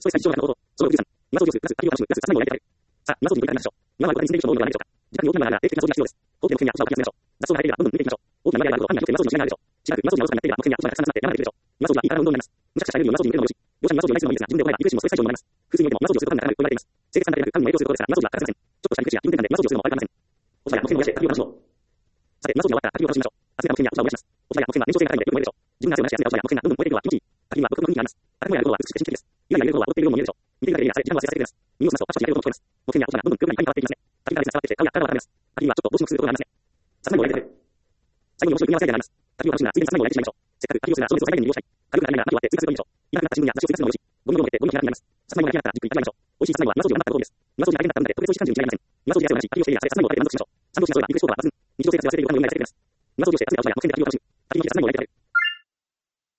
ストレス対象のこと、その13、今装備をプラス、あるいは楽しむ、プラス3枚をやりたい。さあ、今装備に取り組みましょう。今はここでインスピレーションの能力がないでしょうか。自宅に大きなマナーが定期的な装備が必要です。高級な目標に合わせたを決めましょう。雑草が生えていればどんどん抜いていきましょう。大きなマナーがあると犯人がよって今装備の違いがあるでしょう。しばらく今装備がおろそかになっていれば目標に合わせたがたくさん集まって山ができるでしょう。今装備がいいから運動になります。今装備はいいから運動になります。むしゃくしゃやるような装備を見るのもよし。容赦に今装備をやりすぎるのもいいですが、自分で覚えないリフレッシュもストレス対象になります。空数においても今装備をすることがなかなか言われています。生活産がなく運の影響することですが、今装備は欠かせません。ちょっとしたリフレッシュや気分転換で今装備をするのも悪くありません。お皿や木片を燃やして焚き火を楽しもう。さて、今装備が終わったら焚き火を楽しみましょう。集めた木片やお皿を燃やします。お皿や木片は燃焼性が高いのでよく燃えるでしょう。自分が汗を流し集めたお皿や木片がどんどん燃えていくのは気持ちいい。焚き火は独特の雰囲気があります。温かくやることは美しくて神秘的です。ゆらゆらやることは踊っているようにも見えるでしょう。見ているだけでやされ、時間は忘れさせてくれます。耳を澄ますとパチパチやる音が聞こえます。木片やお皿がどんどん黒くなりパンに変わっていきますね。焚き火が熱が伝わってきて顔や体が温まります。焚き火はちょっとどうしもすることがありますね。さつまいもを焼いてくれ。最後に面白い組み合わせがあります。焚き火を楽しむならついでにさつまいもを焼いてしまいましょう。せっかく焚き火をするなら情熱を最大限に利用したい。火力がありながら焚き火を終わってついついといいでしょう。いなくなった新聞や雑誌を追加するのもよし。ゴミを持ってゴミを減らになります。さつまいもが焼き上がったらじっくり炒めましょう。美味しいさつまいもは今装備を頑張ったご褒美です。今装備が大変だったので特別美味しい感じに違いません。今装備で汗を流し、焚き火をしているやさつまいもを食べて満足しましょう。賛同しなそうがリクエストが抜群。日常生活で忘れている他の上にないされています。今装備をして集めたお皿や木片で焚き火を楽しむ。焚き火をしてさつまいもを焼いて食べる。